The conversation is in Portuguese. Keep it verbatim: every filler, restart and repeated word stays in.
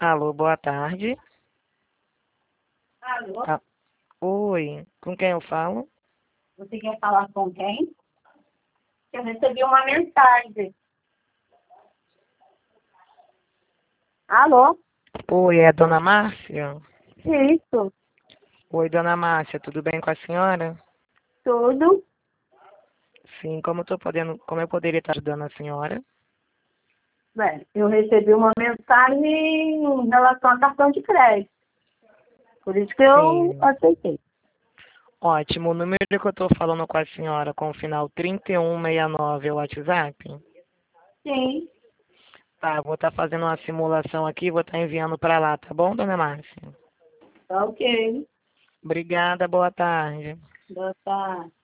Alô, boa tarde. Alô? Ah, oi, com quem eu falo? Você quer falar com quem? Eu recebi uma mensagem. Alô? Oi, é a dona Márcia? Isso, Oi, dona Márcia, tudo bem com a senhora? tudo. Sim, como eu tô podendo, como eu poderia estar ajudando a senhora? Bem, eu recebi uma mensagem em relação a cartão de crédito. Por isso que eu Sim, aceitei. ótimo. O número que eu tô falando com a senhora com o final trinta e um sessenta e nove é o WhatsApp? Sim, Tá, vou estar fazendo uma simulação aqui, vou estar enviando para lá, tá bom, dona Márcia? tá ok. Obrigada, boa tarde. Boa tarde.